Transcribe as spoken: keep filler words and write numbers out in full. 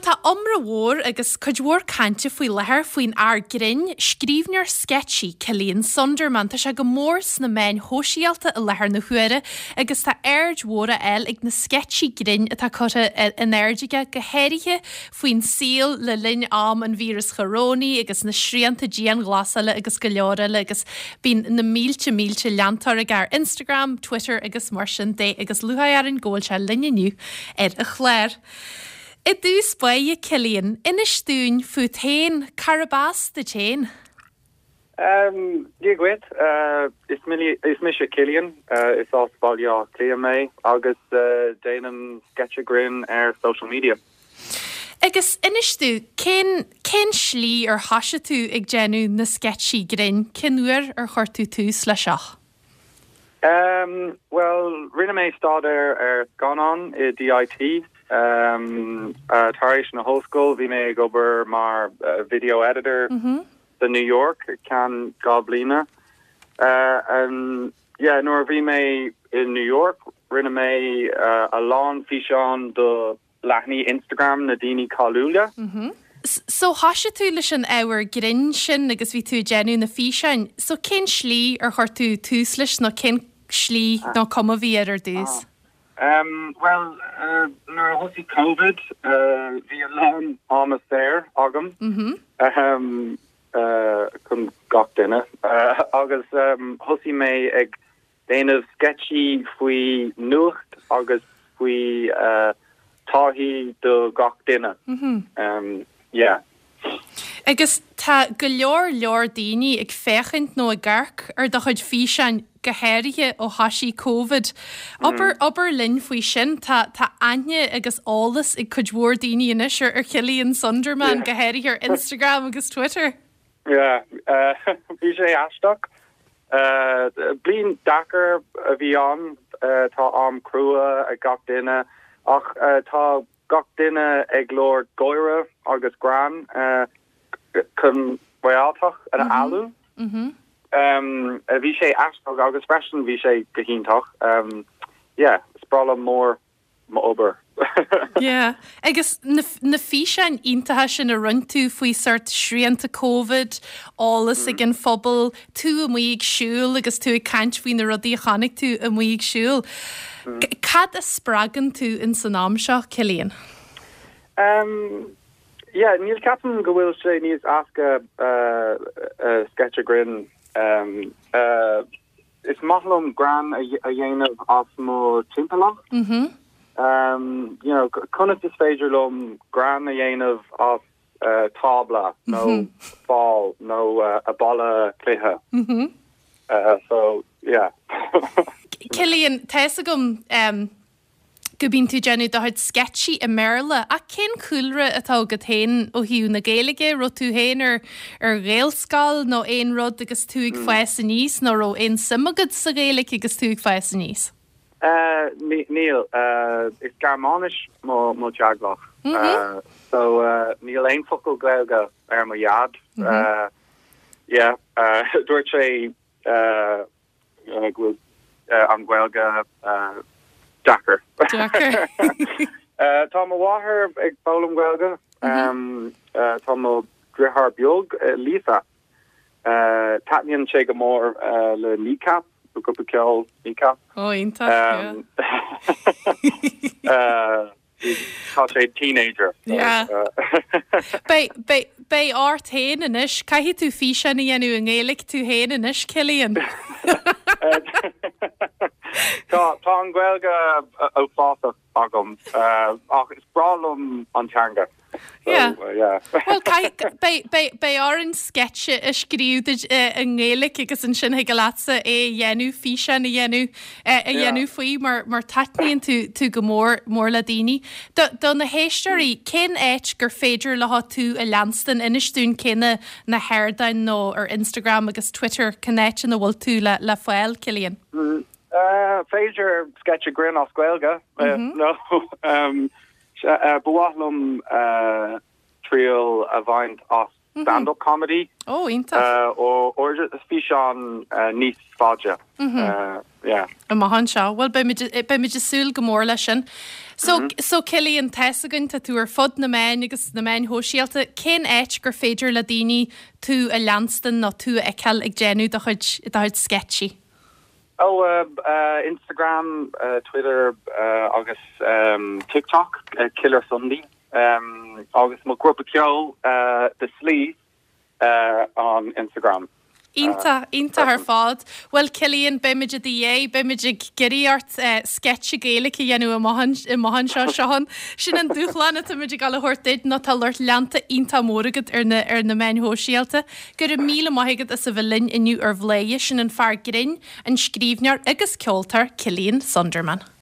tá omra mhór agus chuidhór cante faoi lethir faoin air grinn scríbnear sketchy Cillian Sunderman tá se go mór sna main hóisialta a lethir na huaire agus tá aird mhóra eil ag na sketchy grinn atá cotta in airdige go héirithe faoin síl le linn am an vírus choróní agus na sríanta dían glasala agus go leorala agus bín na mílte mílte leantar ag ar Instagram, Twitter agus mar sin dé agus luhaar an ggóil se linneniu ar a chléir. I dús baie Cillian, ina stún fút hain carabas de chain? Um, Díagwyd, uh, is mi is misha Cillian, uh, is os balio clia me, agus uh, déanam sketcha grin ar social media. Agus ina stú, cén cén slí ar hasise tú ag genú na sketchy grin, cén uair ar chortú tú sla seach? Um, well, rinne me stad er er gone on I D I T. Um, uh, Tarish na whole school. Vi me gober mar uh, video editor. Mm-hmm. The New York can goblina. Uh, and yeah, nor vi me in New York. Rinne me uh, a long fichon de lachni Instagram Nadini Kalula. Mm-hmm. So hasise tú leis an áhar grin sin agus bhí tú genú na físein. So cén slí ar chuirtú tús leis nó cén slí nó cuma bhí ar dús? Um, well, uh, nor hosi COVID, uh, vi alarm almost there, agam. Mm-hmm. Um, uh, kun gach dinne. Uh, agus, um, hosi me ag déanamh sketchy fui nucht, agus fui, uh, tahi do gach dinne. Mm-hmm. Um, yeah. Agus tá go leor leor daoine ag fechint nó a gcarc ar do chuid físein go héirithe ó hasí COVID. Obair obair linn faoi sin tá tá aine agus álas ag chuidhór daoine inis ar Cillian Sunderman go héirithe ar Instagram agus Twitter. Yeah, uh, bhí sé aisteach. Uh, blin dachar a bhí an uh, tá am crua a gach duine ach uh, tá gach duine ag Lord Goire agus gran uh, chun bháltach ar alu. Mhm. Um, uh, vi sé aspa agus freschen vi sé gohintach. Um, yeah, sprala mór ma ober. Yeah, agus na, na físein intathe sin a run tú faoi sort sríanta COVID, álas ag an phobal, tú a muig siúl agus tú ag caint faoin na rudí a chanig tú a muig siúl. Cad a spragan tú in san am seo, Cillian? Um, yeah, níl capan go bhfuil sé níos asca uh, uh, sketcha grin. Um, uh, it's Motlum Gran a yen of Osmo Timpalach. Mm-hmm. Um, you know, Cunit is Fagerlum Gran a yen of of uh, Tabla, no mm-hmm. Fall, no uh, Ebola Cliha. Mm-hmm. Uh, so yeah. Cillian, Tessagum, um, go bín tú genú do chuid sketchy i Merle a cén coolre atá go tain ó hiú na Gaeilge ru tú hain ar ar réalscáil nó éon rud agus tú ag fees a níos nó ro éon simagad sa Gaeilge agus tú ag fees a níos? Uh, Neil, uh, it's Garmanish mo mo jaglach. Mm-hmm. Uh, so uh, Neil ein focal Gaelga ar mo yad. Mm-hmm. Uh, yeah, uh, dúirt sé uh, uh, uh, an Gaelga uh, Dakar. Dakar. uh, Tom Waher ag Bowlam Gaelga. Um, uh, Tom Drihar Biog uh, Lisa. Uh, Tatnian Chegamore uh, le kneecap. Look up a kill kneecap. Oh, inta. Um, yeah. uh, Cos a teenager. So, yeah. Uh, Bei bei bei art hain in ish. Cai tú físean i enw yng Gaelic tú hain in ish, Cillian? Tá tá an Gaelga ó fása agam ach is bralum an teanga. Yeah. So, uh, yeah. Well, cai bei bei bei ar an sketche a scríú yng Gaelic agus an sin go latsa é dhéanú físean i dhéanú a dhéanú faoi mar mar tatníonn tú tú go mór mór le daoine. Do na héistearí cén éit gur féidir le tú a Lanston inistún cinenne na hairdain nó ar Instagram agus Twitter connect na bhfuil tú le le foiil, Cillian? Mm, uh, féidir sketcha grin os Gaelga. Mm-hmm. Uh, no. um, Uh, Bawalum uh, trial a vine os stand-up comedy. Oh, ínta. Uh, or or just fi on uh, níos fája. Uh, yeah. A mahan seo, well be me just súl go mór lei sin. So so Cillian tesagan tá tú ar fod na main agus na main hóisialta cén éit gur féidir le daoine tú a Lanston nó tú ag ceall ag déanú do chuid do chuid sketchy. Oh, uh, uh, Instagram, uh, Twitter, uh, August um, TikTok, uh, Killer Sunday. Um, August mo grúpa ceol uh, the Sleaze uh, on Instagram. Ínta, ínta ar fád. Well, Cillian, beimiid a dhé, beimiid ag geiríart uh, sketch a géala i dhéanú i mahan seo seán. Sin an dúchlána tá muidir gal hortaid na tal lirt leanta ínta móragad ar na, ar na main hóisialta. Gur a míle maithigad a sa bhilin inniu ar bhléie sin an fear grin an scríbnear agus ceoltar Cillian Sunderman.